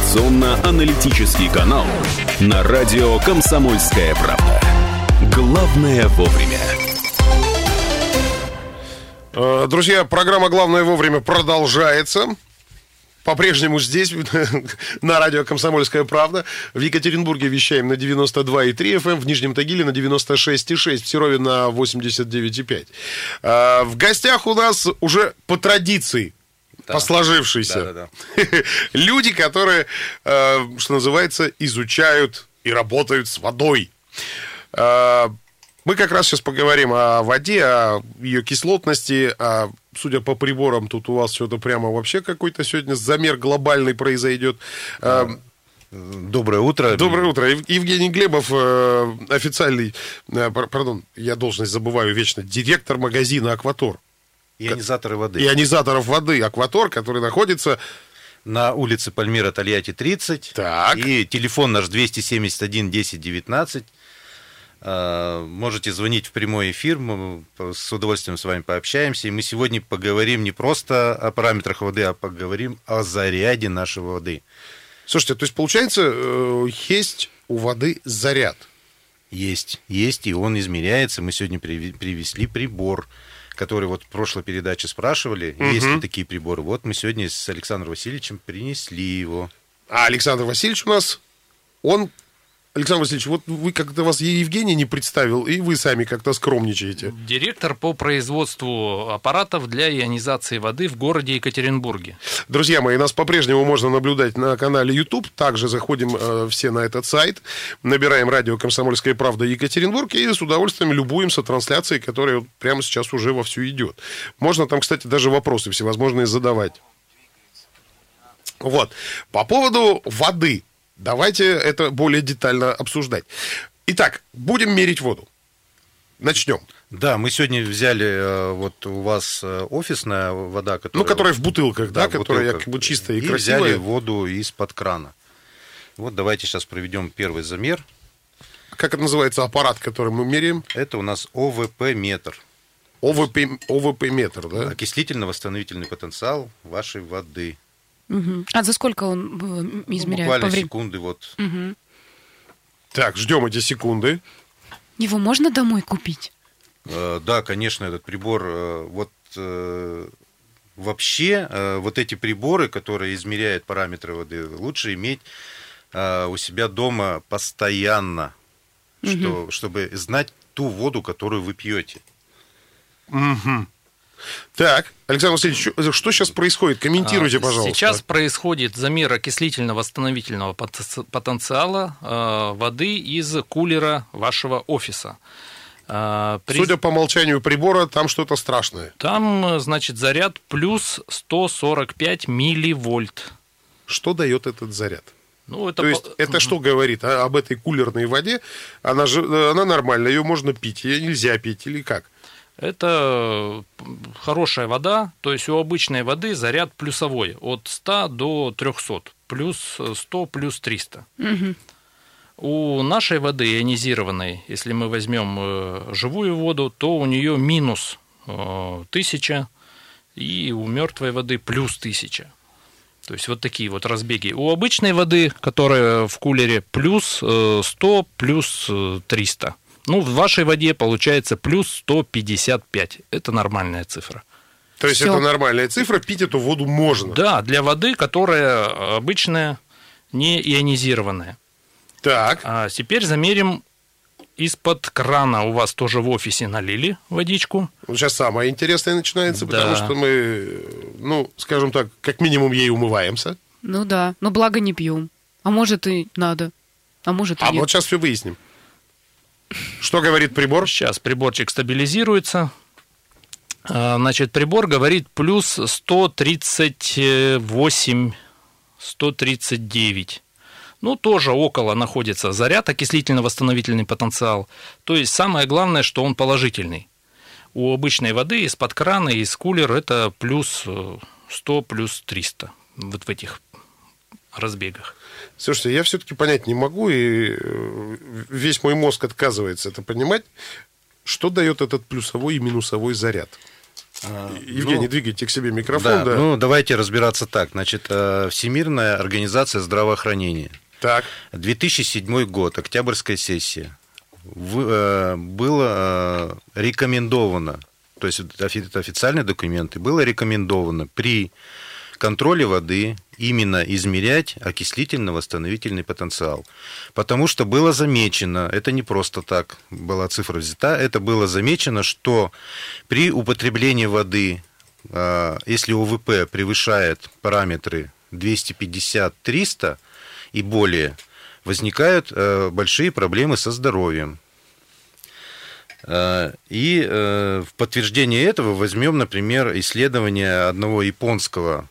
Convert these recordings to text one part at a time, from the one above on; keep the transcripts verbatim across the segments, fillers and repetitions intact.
Информационно-аналитический канал на радио «Комсомольская правда». Главное вовремя. Друзья, программа «Главное вовремя» продолжается. По-прежнему здесь, на радио «Комсомольская правда». В Екатеринбурге вещаем на девяносто два и три эф эм, в Нижнем Тагиле на девяносто шесть и шесть, в Серове на восемьдесят девять и пять. В гостях у нас уже по традиции, да, по сложившейся, да, да, да. люди, которые, что называется, изучают и работают с водой. Мы как раз сейчас поговорим о воде, о ее кислотности, а судя по приборам, тут у вас что-то прямо вообще какой-то сегодня замер глобальный произойдет. Доброе утро. Доброе утро. Евгений Глебов, официальный, пардон, я должность забываю вечно, директор магазина «Акватор». Ионизаторы воды. Ионизаторов воды «Акватор», который находится на улице Пальмира, Тольятти, тридцать. Так. И телефон наш двести семьдесят один десять девятнадцать. Можете звонить в прямой эфир, мы с удовольствием с вами пообщаемся. И мы сегодня поговорим не просто о параметрах воды, а поговорим о заряде нашей воды. Слушайте, то есть, получается, есть у воды заряд? Есть, есть, и он измеряется. Мы сегодня привезли прибор, который вот в прошлой передаче спрашивали, угу. есть ли такие приборы. Вот мы сегодня с Александром Васильевичем принесли его. А Александр Васильевич у нас, он... Александр Васильевич, вот вы как-то вас Евгений не представил, и вы сами как-то скромничаете. Директор по производству аппаратов для ионизации воды в городе Екатеринбурге. Друзья мои, нас по-прежнему можно наблюдать на канале YouTube. Также заходим э, все на этот сайт, набираем радио «Комсомольская правда» Екатеринбург и с удовольствием любуемся трансляцией, которая прямо сейчас уже вовсю идет. Можно там, кстати, даже вопросы всевозможные задавать. Вот. По поводу воды. Давайте это более детально обсуждать. Итак, будем мерить воду. Начнем. Да, мы сегодня взяли вот у вас офисная вода, которая... Ну, которая в бутылках, да, да которая как бы чистая и, и красивая. Взяли воду из-под крана. Вот давайте сейчас проведем первый замер. Как это называется аппарат, который мы меряем? Это у нас о вэ пэ-метр. о вэ пэ, о вэ пэ-метр, да? Окислительно-восстановительный потенциал вашей воды. Угу. А за сколько он измеряет? Ну, буквально по времени? секунды вот. Угу. Так, ждем эти секунды. Его можно домой купить? Э, да, конечно, этот прибор. Э, вот э, вообще э, вот эти приборы, которые измеряют параметры воды, лучше иметь э, у себя дома постоянно, угу. что, чтобы знать ту воду, которую вы пьете. Угу. Так, Александр Васильевич, что сейчас происходит? Комментируйте, пожалуйста. Сейчас происходит замер окислительно-восстановительного потенциала воды из кулера вашего офиса. При... Судя по молчанию прибора, там что-то страшное. Там, значит, заряд плюс сто сорок пять милливольт. Что дает этот заряд? Ну, это... То есть это что говорит а, об этой кулерной воде? Она же она нормальная, ее можно пить, ее нельзя пить или как? Это хорошая вода, то есть у обычной воды заряд плюсовой, от ста до трехсот, плюс сто, плюс триста. Угу. У нашей воды ионизированной, если мы возьмем живую воду, то у нее минус тысяча, и у мертвой воды плюс тысяча. То есть вот такие вот разбеги. У обычной воды, которая в кулере, плюс сто, плюс триста. Ну, в вашей воде получается плюс сто пятьдесят пять. Это нормальная цифра. То есть Всё. Это нормальная цифра, пить эту воду можно? Да, для воды, которая обычная, не ионизированная. Так. А теперь замерим из-под крана. У вас тоже в офисе налили водичку. Вот сейчас самое интересное начинается, да. Потому что мы, ну, скажем так, как минимум ей умываемся. Ну да, но благо не пьем. А может и надо, а может и а нет. А вот сейчас все выясним. Что говорит прибор? Сейчас приборчик стабилизируется. Значит, прибор говорит плюс сто тридцать восемь, сто тридцать девять. Ну, тоже около находится заряд, окислительно-восстановительный потенциал. То есть самое главное, что он положительный. У обычной воды из-под крана, из кулера это плюс сто, плюс триста. Вот в этих разбегах. Слушайте, я все-таки понять не могу, и весь мой мозг отказывается это понимать, что дает этот плюсовой и минусовой заряд. Евгений, ну, двигайте к себе микрофон. Да, да. Ну, давайте разбираться так. Значит, Всемирная организация здравоохранения. Так. две тысячи седьмой год, октябрьская сессия. Было рекомендовано, то есть это официальные документы, было рекомендовано при контроле воды именно измерять окислительно-восстановительный потенциал. Потому что было замечено, это не просто так была цифра взята, это было замечено, что при употреблении воды, если о вэ пэ превышает параметры двести пятьдесят - триста и более, возникают большие проблемы со здоровьем. И в подтверждение этого возьмем, например, исследование одного японского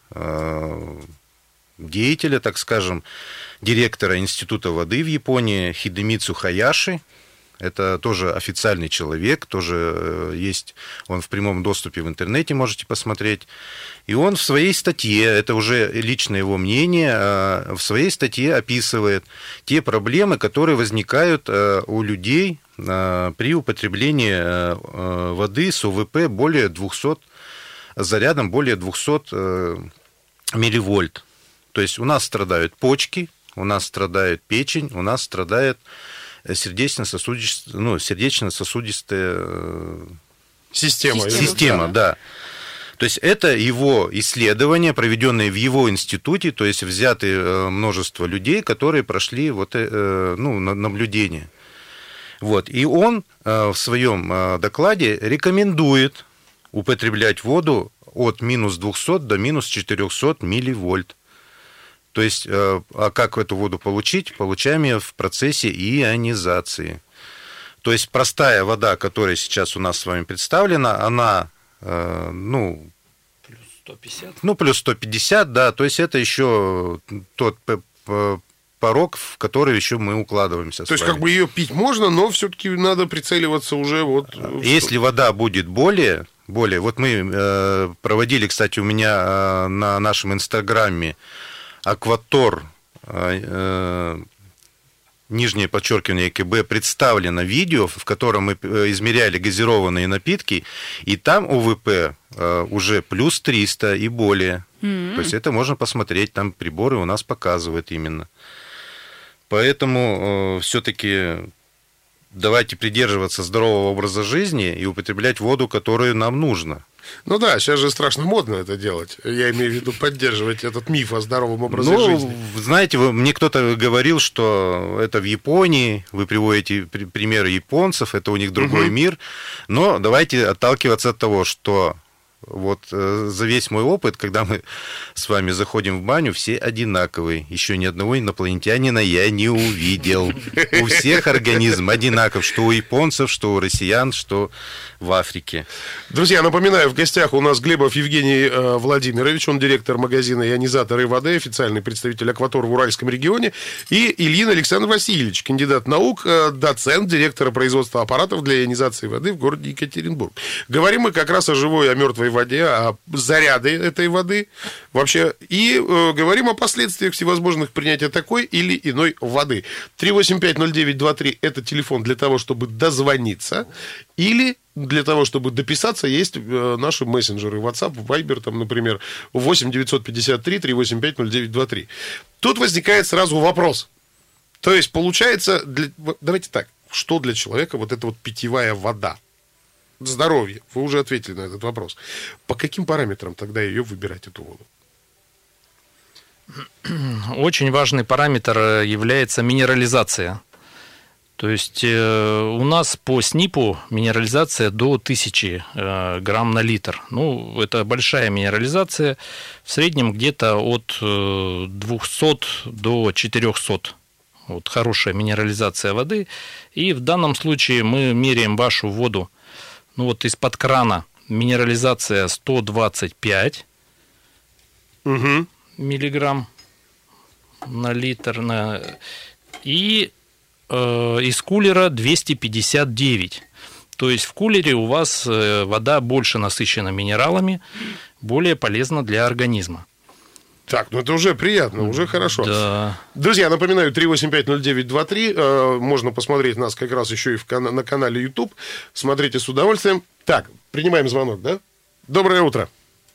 деятеля, так скажем, директора Института воды в Японии Хидемицу Хаяши. Это тоже официальный человек, тоже есть, он в прямом доступе в интернете, можете посмотреть. И он в своей статье, это уже личное его мнение, в своей статье описывает те проблемы, которые возникают у людей при употреблении воды с о вэ пэ более двухсот, зарядом более двухсот милливольт. То есть у нас страдают почки, у нас страдает печень, у нас страдает сердечно-сосудистая, ну, сердечно-сосудистая система. Система, да. То есть это его исследования, проведенные в его институте, то есть взяты множество людей, которые прошли вот, ну, наблюдение. Вот. И он в своем докладе рекомендует употреблять воду от минус двухсот до минус четырехсот милливольт. То есть, а как эту воду получить? Получаем ее в процессе ионизации. То есть, простая вода, которая сейчас у нас с вами представлена, она, ну... Плюс сто пятьдесят. Ну, плюс сто пятьдесят, да. То есть, это еще тот порог, в который еще мы укладываемся. То есть, как бы ее пить можно, но все-таки надо прицеливаться уже вот... Если вода будет более... более... Вот мы проводили, кстати, у меня на нашем инстаграме Акватор, нижнее подчеркивание КБ, представлено видео, в котором мы измеряли газированные напитки, и там о вэ пэ уже плюс триста и более. Mm-hmm. То есть это можно посмотреть, там приборы у нас показывают именно. Поэтому все-таки давайте придерживаться здорового образа жизни и употреблять воду, которую нам нужно. Ну да, сейчас же страшно модно это делать. Я имею в виду поддерживать этот миф о здоровом образе ну, жизни. Знаете, вы, мне кто-то говорил, что это в Японии, вы приводите примеры японцев, это у них другой угу. мир. Но давайте отталкиваться от того, что вот за весь мой опыт, когда мы с вами заходим в баню, все одинаковые. Еще ни одного инопланетянина я не увидел. У всех организм одинаков, что у японцев, что у россиян, что в Африке. Друзья, напоминаю, в гостях у нас Глебов Евгений э, Владимирович, он директор магазина «Ионизаторы воды», официальный представитель «Акватор» в Уральском регионе, и Ильин Александр Васильевич, кандидат наук, э, доцент, директора производства аппаратов для ионизации воды в городе Екатеринбург. Говорим мы как раз о живой, о мертвой воде, о заряде этой воды вообще, и э, говорим о последствиях всевозможных принятия такой или иной воды. три восемь пять ноль девять два три это телефон для того, чтобы дозвониться, или для того, чтобы дописаться, есть э, наши мессенджеры WhatsApp, Viber, там, например, восемь девятьсот пятьдесят три триста восемьдесят пять ноль девять двадцать три. Тут возникает сразу вопрос. То есть, получается, для... давайте так, что для человека вот эта вот питьевая вода? Здоровье. Вы уже ответили на этот вопрос. По каким параметрам тогда ее выбирать, эту воду? Очень важный параметр является минерализация. То есть у нас по СНИПу минерализация до тысячи грамм на литр. Ну, это большая минерализация. В среднем где-то от двухсот до четырехсот. Вот хорошая минерализация воды. И в данном случае мы меряем вашу воду. Ну, вот из-под крана минерализация сто двадцать пять угу. миллиграмм на литр. На... И э, из кулера двести пятьдесят девять. То есть в кулере у вас вода больше насыщена минералами, более полезна для организма. Так, ну это уже приятно, уже хорошо. Да. Друзья, напоминаю, три восемь пять ноль девять два три. Э, можно посмотреть нас как раз еще и в кан- на канале YouTube. Смотрите с удовольствием. Так, принимаем звонок, да? Доброе утро.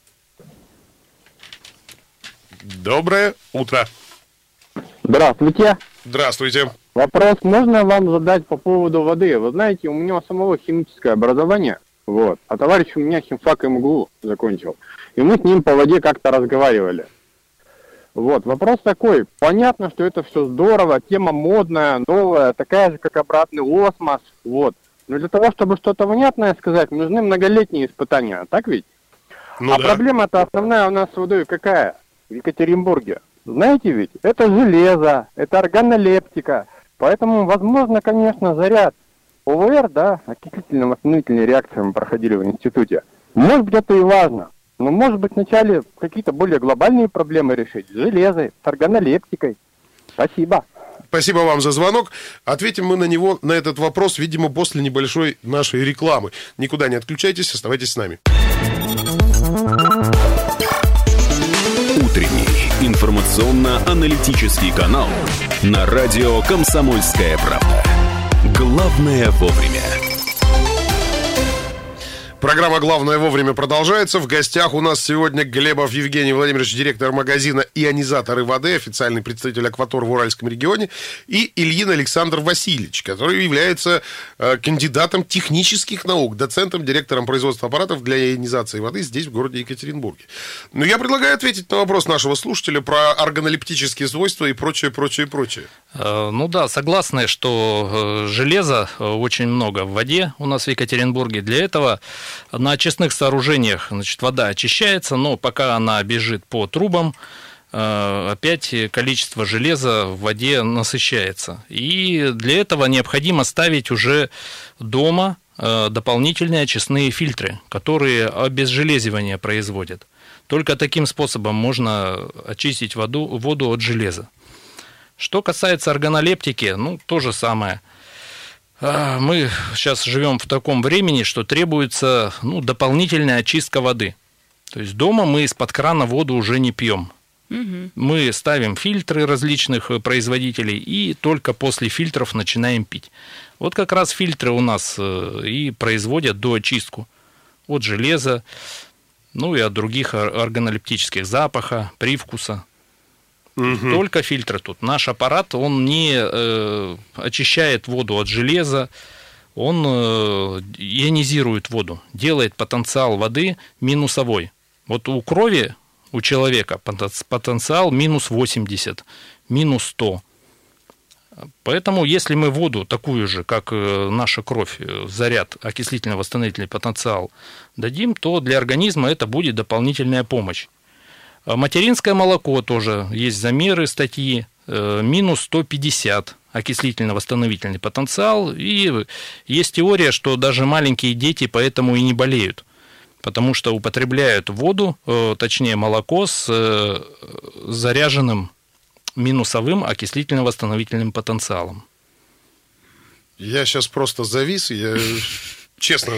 Доброе утро. Здравствуйте. Здравствуйте. Вопрос можно вам задать по поводу воды? Вы знаете, у меня самого химическое образование, вот, а товарищ у меня химфак МГУ закончил. И мы с ним по воде как-то разговаривали. Вот, вопрос такой. Понятно, что это все здорово, тема модная, новая, такая же, как обратный осмос, вот. Но для того, чтобы что-то внятное сказать, нужны многолетние испытания, так ведь? Ну, а да. проблема-то основная у нас с водой какая? В Екатеринбурге. Знаете ведь, это железо, это органолептика. Поэтому, возможно, конечно, заряд ОВР, да, окислительно-восстановительные реакции мы проходили в институте. Может быть, это и важно. Но, может быть, вначале какие-то более глобальные проблемы решить. С железой, с органолептикой. Спасибо. Спасибо вам за звонок. Ответим мы на него, на этот вопрос, видимо, после небольшой нашей рекламы. Никуда не отключайтесь, оставайтесь с нами. Утренний информационно-аналитический канал на радио «Комсомольская правда». Главное вовремя. Программа «Главное вовремя» продолжается. В гостях у нас сегодня Глебов Евгений Владимирович, директор магазина «Ионизаторы воды», официальный представитель «Акватор» в Уральском регионе, и Ильин Александр Васильевич, который является э, кандидатом технических наук, доцентом, директором производства аппаратов для ионизации воды здесь, в городе Екатеринбурге. Но я предлагаю ответить на вопрос нашего слушателя про органолептические свойства и прочее, прочее, прочее. Ну да, согласны, что железа очень много в воде у нас в Екатеринбурге. Для этого на очистных сооружениях, значит, вода очищается, но пока она бежит по трубам, опять количество железа в воде насыщается. И для этого необходимо ставить уже дома дополнительные очистные фильтры, которые обезжелезивание производят. Только таким способом можно очистить воду, воду от железа. Что касается органолептики, ну, то же самое. Мы сейчас живем в таком времени, что требуется, ну, дополнительная очистка воды. То есть дома мы из-под крана воду уже не пьем. Угу. Мы ставим фильтры различных производителей и только после фильтров начинаем пить. Вот как раз фильтры у нас и производят доочистку от железа, ну и от других органолептических запаха, привкуса. Угу. Только фильтры тут. Наш аппарат, он не э, очищает воду от железа, он э, ионизирует воду, делает потенциал воды минусовой. Вот у крови у человека потенциал минус восемьдесят, минус сто. Поэтому, если мы воду такую же, как наша кровь, заряд, окислительно-восстановительный потенциал дадим, то для организма это будет дополнительная помощь. Материнское молоко тоже есть замеры, статьи, минус сто пятьдесят окислительно-восстановительный потенциал. И есть теория, что даже маленькие дети поэтому и не болеют, потому что употребляют воду, точнее молоко с заряженным минусовым окислительно-восстановительным потенциалом. Я сейчас просто завис, я... Честно,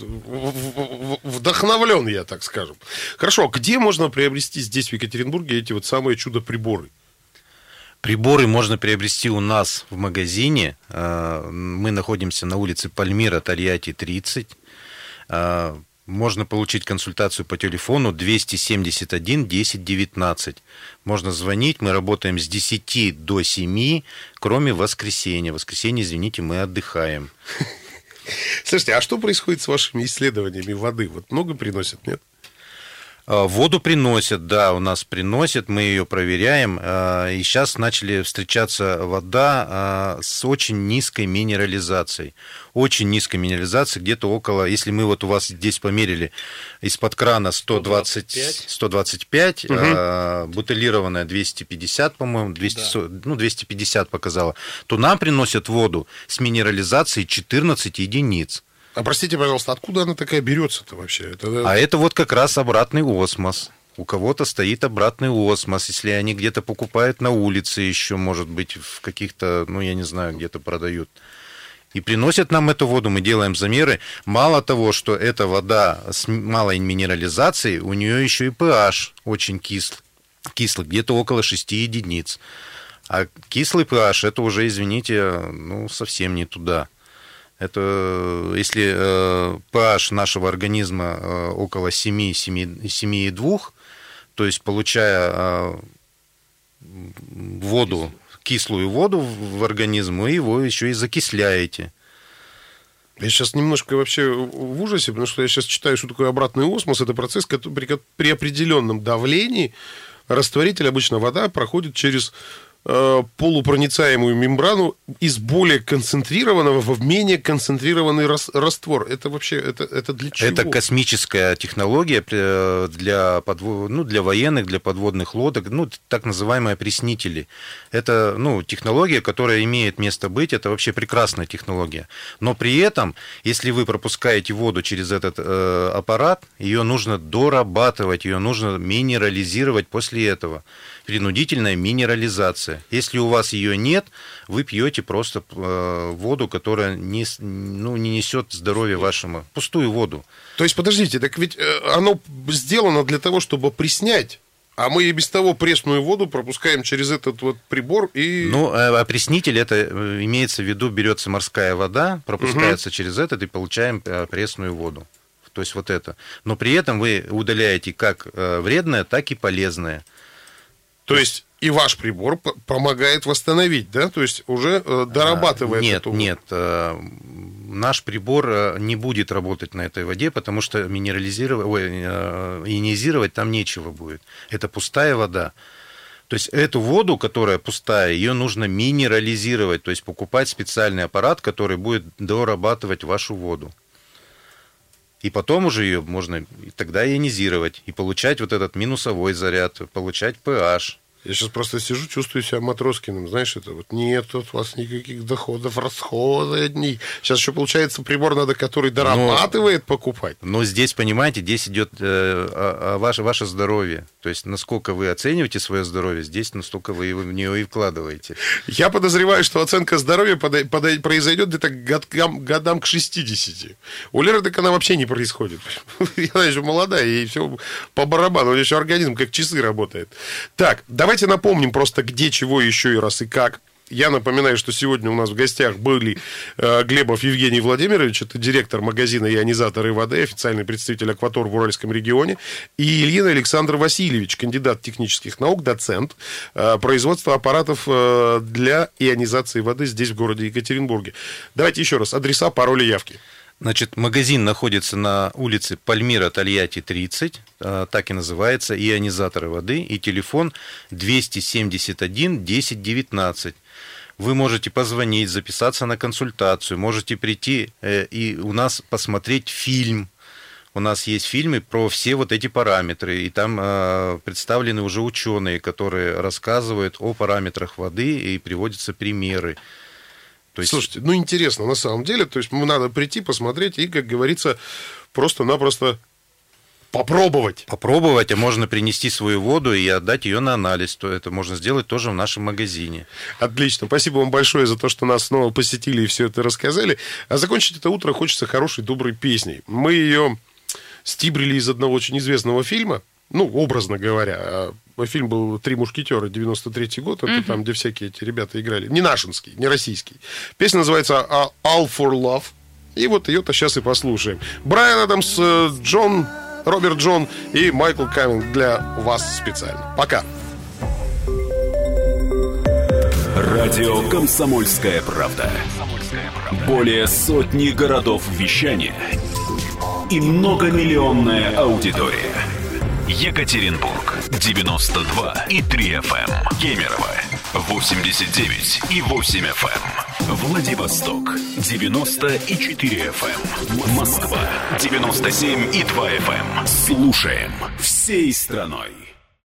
вдохновлен я, так скажем. Хорошо, где можно приобрести здесь, в Екатеринбурге, эти вот самые чудо-приборы? Приборы можно приобрести у нас в магазине. Мы находимся на улице Пальмира, Тольятти, тридцать. Можно получить консультацию по телефону двести семьдесят один десять девятнадцать. Можно звонить, мы работаем с десяти до семи, кроме воскресенья. В воскресенье, извините, мы отдыхаем. Слушайте, а что происходит с вашими исследованиями воды? Вот много приносят, нет? Воду приносят, да, у нас приносят, мы ее проверяем. И сейчас начали встречаться вода с очень низкой минерализацией. Очень низкой минерализацией, где-то около, если мы вот у вас здесь померили, из-под крана сто двадцать, сто двадцать пять, угу. а, бутылированная двести пятьдесят, по-моему, двести, да. ну, двести пятьдесят показала, то нам приносят воду с минерализацией четырнадцать единиц. А простите, пожалуйста, откуда она такая берется-то вообще? Это... А это вот как раз обратный осмос. У кого-то стоит обратный осмос, если они где-то покупают на улице еще, может быть, в каких-то, ну, я не знаю, где-то продают. И приносят нам эту воду, мы делаем замеры. Мало того, что эта вода с малой минерализацией, у нее еще и pH очень кислый, кислый, где-то около шести единиц. А кислый pH, это уже, извините, ну, совсем не туда. Это если э, pH нашего организма э, около семь, семь, семь и два, то есть получая э, воду, кислую воду в организм, вы его еще и закисляете. Я сейчас немножко вообще в ужасе, потому что я сейчас читаю, что такое обратный осмос. Это процесс, который при, при определенном давлении растворитель, обычно вода, проходит через э, полупроницаемую мембрану из более концентрированного в менее концентрированный рас, раствор. Это вообще, это, это для чего? Это космическая технология для, подво... ну, для военных, для подводных лодок, ну, так называемые опреснители. Это, ну, технология, которая имеет место быть, это вообще прекрасная технология. Но при этом, если вы пропускаете воду через этот э, аппарат, ее нужно дорабатывать, ее нужно минерализировать после этого. Принудительная минерализация. Если у вас ее нет, вы пьете просто э, воду, которая не, ну, не несет здоровья вашему. Пустую воду. То есть, подождите, так ведь оно сделано для того, чтобы опреснять. А мы и без того пресную воду пропускаем через этот вот прибор и... Ну, опреснитель, это имеется в виду, берется морская вода, пропускается угу. через этот и получаем пресную воду. То есть вот это. Но при этом вы удаляете как вредное, так и полезное. То есть и ваш прибор помогает восстановить, да? То есть уже дорабатывает нет, эту воду. Нет, нет. Наш прибор не будет работать на этой воде, потому что минерализировать, ой, ионизировать там нечего будет. Это пустая вода. То есть эту воду, которая пустая, ее нужно минерализировать, то есть покупать специальный аппарат, который будет дорабатывать вашу воду. И потом уже ее можно тогда ионизировать и получать вот этот минусовой заряд, получать pH. Я сейчас просто сижу, чувствую себя Матроскиным, знаешь, это вот нет тут у вас никаких доходов, расходы одни. Сейчас еще получается прибор надо, который дорабатывает, но, покупать. Но здесь, понимаете, здесь идет э, ваше, ваше здоровье. То есть, насколько вы оцениваете свое здоровье, здесь настолько вы в него и вкладываете. Я подозреваю, что оценка здоровья подай, подай, произойдет где-то годам, годам к шестидесяти. У Леры так она вообще не происходит. Она еще молодая, ей все по барабану, у нее еще организм как часы работает. Так, давай Давайте напомним просто, где, чего, еще и раз и как. Я напоминаю, что сегодня у нас в гостях были э, Глебов Евгений Владимирович, это директор магазина «Ионизаторы воды», официальный представитель «Акватор» в Уральском регионе, и Ильин Александр Васильевич, кандидат технических наук, доцент э, производства аппаратов э, для ионизации воды здесь, в городе Екатеринбурге. Давайте еще раз, адреса, пароли, явки. Значит, магазин находится на улице Пальмира, Тольятти, тридцать, так и называется, «Ионизаторы воды», и телефон двести семьдесят один десять девятнадцать. Вы можете позвонить, записаться на консультацию, можете прийти и у нас посмотреть фильм. У нас есть фильмы про все вот эти параметры, и там представлены уже ученые, которые рассказывают о параметрах воды, и приводятся примеры. То есть... Слушайте, ну интересно на самом деле, то есть надо прийти, посмотреть и, как говорится, просто-напросто попробовать. Попробовать, а можно принести свою воду и отдать ее на анализ. То это можно сделать тоже в нашем магазине. Отлично. Спасибо вам большое за то, что нас снова посетили и все это рассказали. А закончить это утро хочется хорошей, доброй песней. Мы ее стибрили из одного очень известного фильма. Ну, образно говоря. Фильм был «Три мушкетера», девяносто третий год. Это uh-huh. там, где всякие эти ребята играли. Не нашинский, не российский. Песня называется «All for Love». И вот ее-то сейчас и послушаем. Брайан Адамс, Джон, Роберт Джон и Майкл Каминг для вас специально. Пока. Радио «Комсомольская правда». Более сотни городов вещания и многомиллионная аудитория. Екатеринбург девяносто два и три эф эм, Кемерово восемьдесят девять и восемь эф эм, Владивосток девяносто и четыре эф эм, Москва девяносто семь и два эф эм. Слушаем всей страной.